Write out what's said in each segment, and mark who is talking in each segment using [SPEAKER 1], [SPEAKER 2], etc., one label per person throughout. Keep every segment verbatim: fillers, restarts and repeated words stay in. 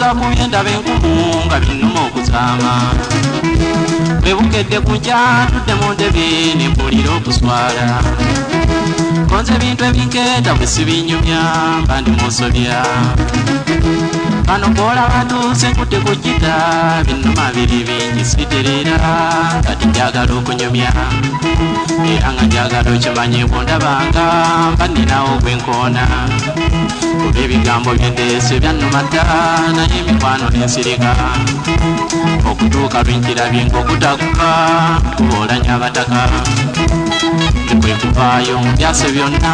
[SPEAKER 1] sakubye ndaba enkumu nga binnuma okuzaama bwe bukedde ku nkya tudde mu ntebe ne mpulira okuswala konze ebintu ebinkeeta bwe sibinyumya mba ndi musobya bano kwola batuuse nkutte ku jjita binnuma biri bingi siterera kati njagala okunyumya era nga njagala okimanye bwondabanga mba nninawo gwenkoona kuba ebigambo byendeese byannuma dda naye emikwano n'ensirika okutuuka lwenkirabye ng'okutakuba kuboolanya abataka ndikwe kuvaayo mu byase byonna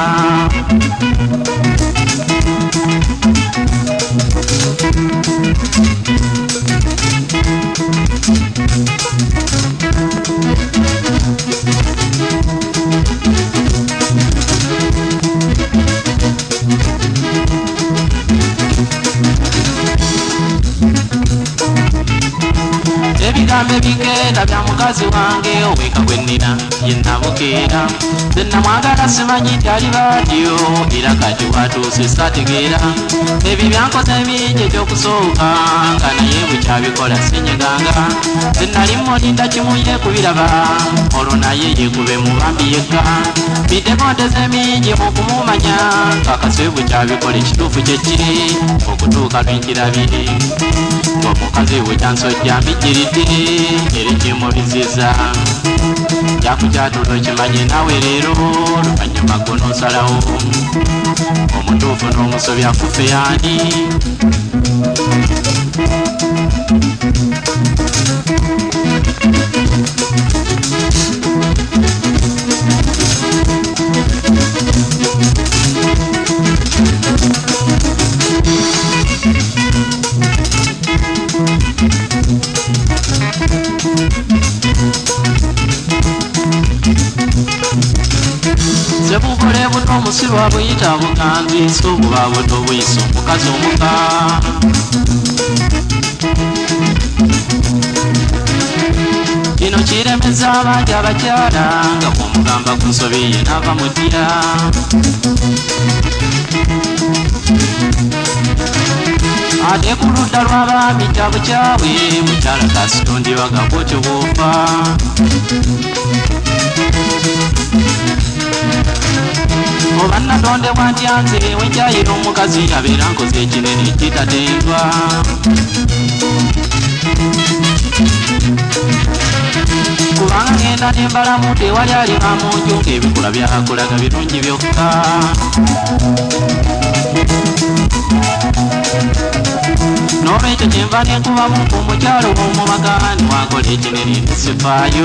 [SPEAKER 1] ebigambo ebigenda bya mukazi wange oweka gwe nnina ye namukeera nze namwagala simanyi nti ali baatyo era kati watuuse sategeera ebyo byankoze bingi ekyokusooka nga naye bukyabikola sinyeganga nze nali mulinda kimu ye kubiraba olwo naye yekube mubambi yekka biddeko nteze mingi mu kumumanya kakase bukyabikola ekituufu kyekiri okutuuka lwenkirabire ng'omukazi bwekyansojja mbijjiridde era kimubiziza jakukyatulo kimanye nawe leero luvannyuma gonoosalawo omutuufu n'omusobya kufe yaani sebubule buno omusirwa buyita buganzi so buba buto buyisa omukazi omuka kino kiremeza abangi abakyala nga bwomugamba ku nsobi ye naava muddira ate ku ludda lw'abaami tabukyawe mukyala kasitondibwaga bwotyo bw'ofa oba natondebwa ntya nze wenkyayira omukazi abeera nkoze ekinene kitatendwa kubanga ngenda nembalamu tewali alima munju ng'ebikula byakulaga birungi byokka n'olwekyo kyenva nenkubamu ku mukyalo w'omubaga niwakola ekinene nesifaayo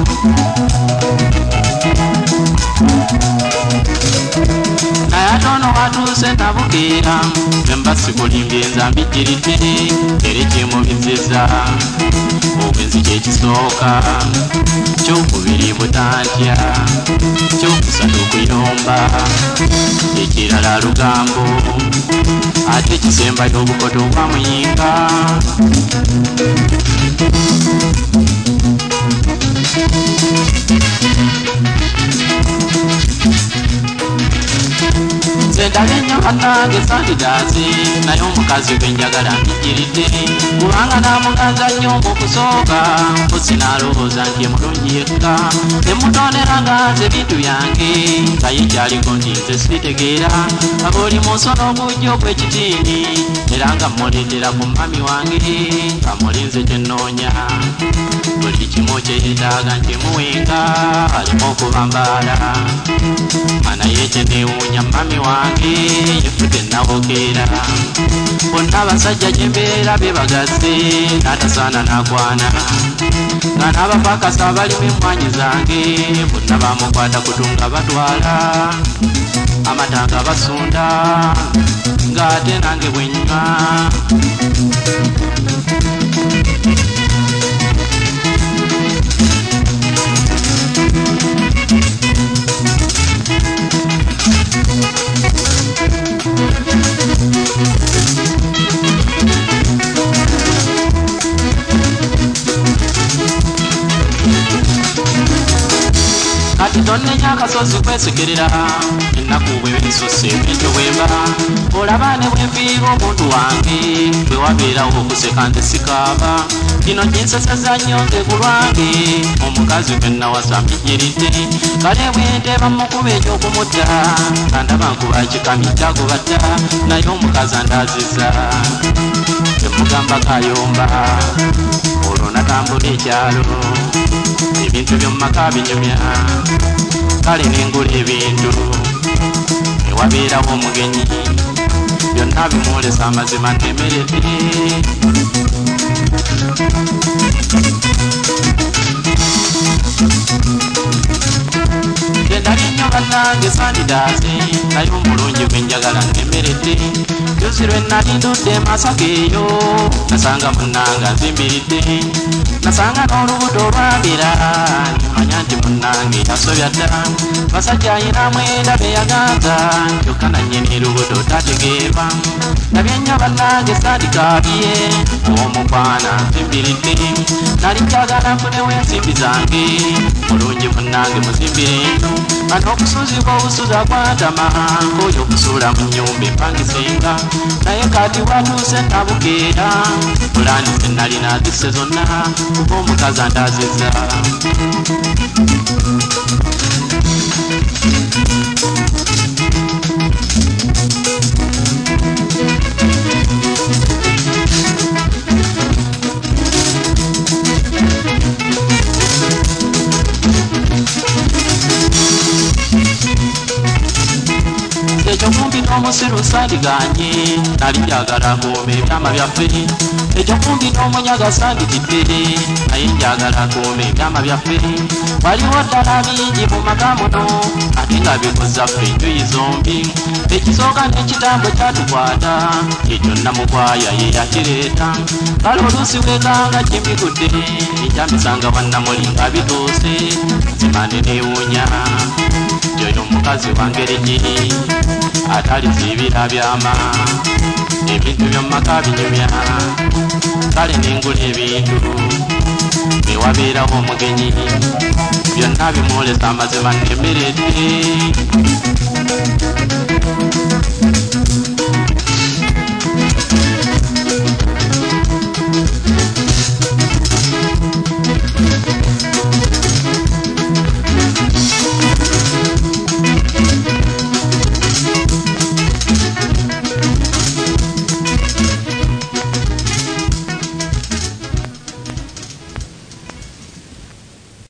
[SPEAKER 1] naye ate ono watuuse nabukeera emba sikulimbye nza mbijjiridde era ekimubiziza obwenzi kyekisooka kyokubiri butantya kyokusatu okuyomba ekirala lugambo ate kisembayo obukoto obwa muyinga nze ndaba ennyo bannange sandidaazi naye omukazi gwe njagala mbijjiridde kubanga namuganza nnyo mu kusooka mpozi nalowooza nti mulungi yekka nemutondera nga nze bintu byange nga ye kyaliko nti nze sitegeera aba oli mu nsono obujja ogw'ekitiini era nga muleetera ku mami wange nga mulinze kyennoonya buli kimu kyeyetaaga nkimuwenga alimu okubambaala naye kyeneewuunya mami wange yefudde nabokeera bonna abasajja gyembeera bebagasse n'atasaana n'akwana nga n'abapakasa abalimu emmwanyi zange bonna bamukwata kutunga batwala amatanga basunda ng'ate nange bwennywa kati tonnenya akasozi kwesekerera ennaku bwe bensose ebintu bwemba olaba ne bwenfiirwa omuntu wange bwe wabeerawo okuseka nze sikaaba kino kinseseza nnyo nze ku lwange omukazi gwe nnawasa mpijiridde kale bwenteeba mukuba ekyokumutta kandaba nkuba kikami kyakubadda naye omukazi andaaziza temugamba kayomba olwo natambula ekyalo ebintu by'omumaka binyumya kale nengula ebintu ewabeerawo omugenyi byonna bimwolesa amazima nnemeredde gendali nnyo bannange sandidaaze naye omulungi gwe njagala nnemeredde juzi lwe nali ndudde masaka eyo nasanga munnanga nzimbiridde nasanga n'olubuto olwabira nimanya nti munnange yasobya dda basajja ayina mwenda beyaganza kyokka nannyini lubuto tategeerwa nabye nnyo bannange sandikaabye omukwana nzimbiridde nali njagala nfunewo ensimbi zange mulungi munnange muzimbire eno kano okusuzibwa obusuza kwantama ng'oyo okusuula mu nnyumba empangisenga naye kati watuuse nabukeera pulaani ze nalina zisse zonna kuba omukazi andaaziza ekyo kumpi n'omusiru sandiganye nali njagala kuuma ebyama byaffe ekyo kumpi n'omunyaga sanditidde naye njagala kuuma ebyama byaffe waliwo ddala bingi mu maka muno ate nga bikoza ffe enjuyi zombi ekisooka n'ekitambo kyatukwata ekyo namukwaya ye yakireeta kale oluusi wekanga kimbigudde enjamisanga wannamuli nga bituuse zimane neewuunya oyo omukazi wangeri giri atalizibira byama ebintu by'omumaka binyumya kale nengula ebintu bewabeerawo omugenyi byonna bimwolesa amazima nnemeredde